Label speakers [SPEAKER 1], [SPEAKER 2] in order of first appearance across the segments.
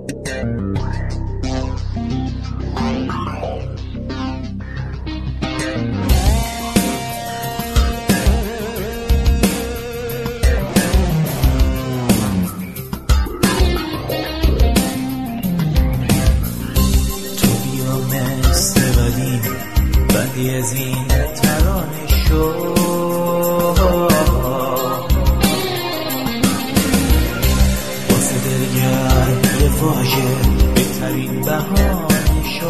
[SPEAKER 1] بدی از این ترانه شو واسه دلگر یه واژه بهترین بهانه شو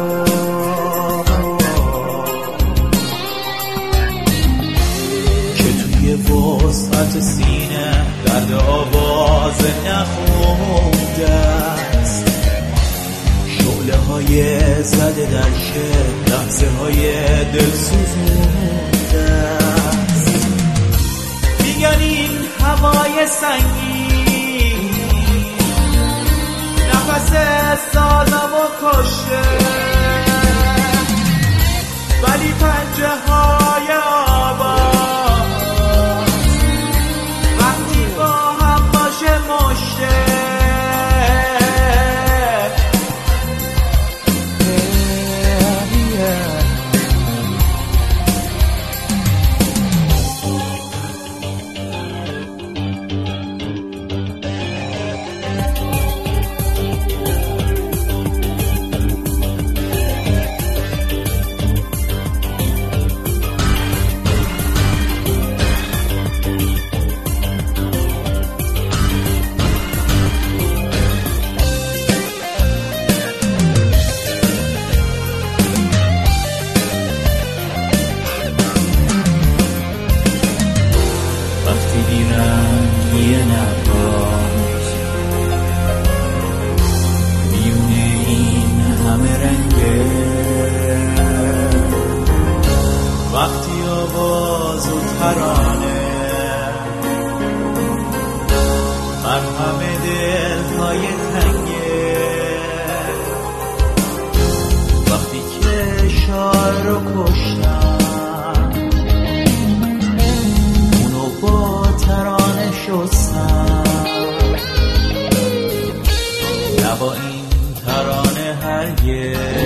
[SPEAKER 1] که توی وسعت سینه درد آواز نخونده است، شعله های زده در شب، لحظه های دل سوزونده است. میگن این هوای سنگین نفس سازمو کشه، ولی پنجه های آواز وقتی با هم باشه مشه. یه نبات میونه این همه رنگه، وقتی آواز و ترانه مرهم دلهای تنگه، وقتی که شاعر رو کشتن اونو با ترانه شستن، نه با این ترانه هرگز